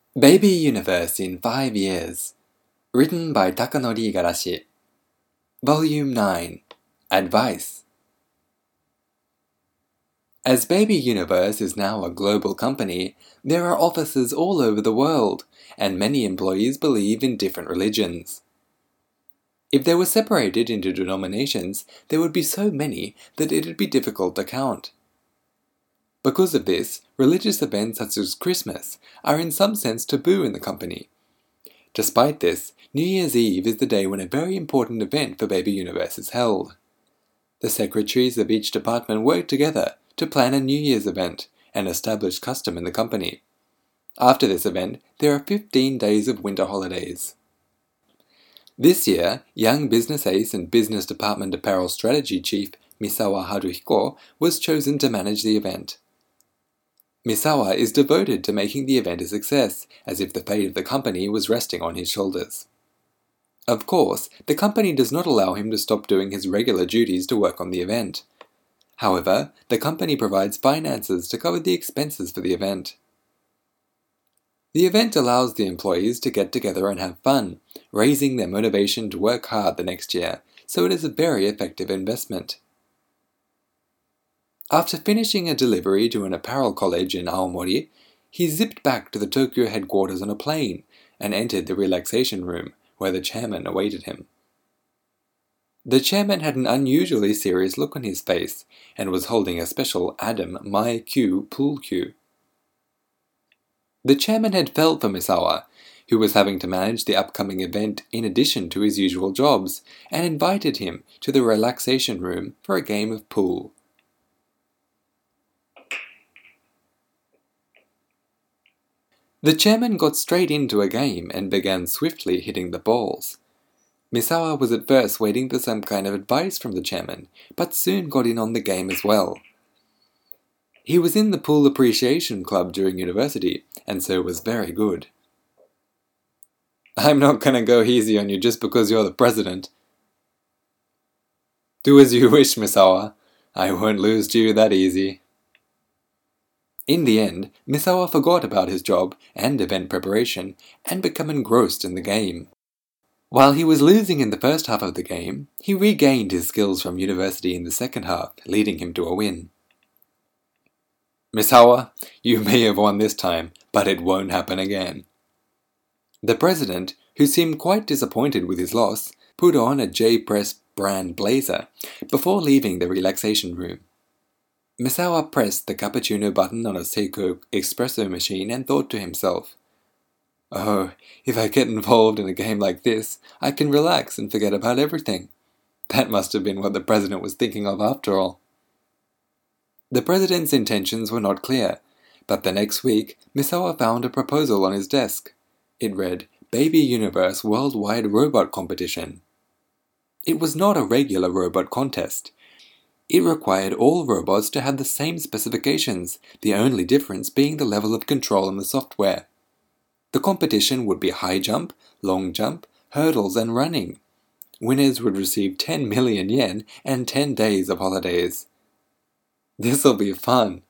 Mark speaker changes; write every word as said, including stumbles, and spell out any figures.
Speaker 1: Baby Universe in Five Years. Written by Takanori Igarashi. Volume nine. Advice. As Baby Universe is now a global company, there are offices all over the world, and many employees believe in different religions. If they were separated into denominations, there would be so many that it would be difficult to count. Because of this, religious events such as Christmas are in some sense taboo in the company. Despite this, New Year's Eve is the day when a very important event for Baby Universe is held. The secretaries of each department work together to plan a New Year's event, an established custom in the company. After this event, there are fifteen days of winter holidays. This year, young business ace and business department apparel strategy chief Misawa Haruhiko was chosen to manage the event. Misawa is devoted to making the event a success, as if the fate of the company was resting on his shoulders. Of course, the company does not allow him to stop doing his regular duties to work on the event. However, the company provides finances to cover the expenses for the event. The event allows the employees to get together and have fun, raising their motivation to work hard the next year, so it is a very effective investment. After finishing a delivery to an apparel college in Aomori, he zipped back to the Tokyo headquarters on a plane and entered the relaxation room, where the chairman awaited him. The chairman had an unusually serious look on his face, and was holding a special Adam My Q pool cue. The chairman had felt for Misawa, who was having to manage the upcoming event in addition to his usual jobs, and invited him to the relaxation room for a game of pool. The chairman got straight into a game and began swiftly hitting the balls. Misawa was at first waiting for some kind of advice from the chairman, but soon got in on the game as well. He was in the Pool Appreciation Club during university, and so was very good. "I'm not gonna go easy on you just because you're the president." "Do as you wish, Misawa. I won't lose to you that easy." In the end, Misawa forgot about his job and event preparation and became engrossed in the game. While he was losing in the first half of the game, he regained his skills from university in the second half, leading him to a win. "Misawa, you may have won this time, but it won't happen again." The president, who seemed quite disappointed with his loss, put on a J-Press brand blazer before leaving the relaxation room. Misawa pressed the cappuccino button on a Seiko espresso machine and thought to himself, "Oh, if I get involved in a game like this, I can relax and forget about everything." That must have been what the president was thinking of after all. The president's intentions were not clear, but the next week, Misawa found a proposal on his desk. It read, Baby Universe Worldwide Robot Competition. It was not a regular robot contest. It required all robots to have the same specifications, the only difference being the level of control in the software. The competition would be high jump, long jump, hurdles, and running. Winners would receive ten million yen and ten days of holidays. "This'll be fun,"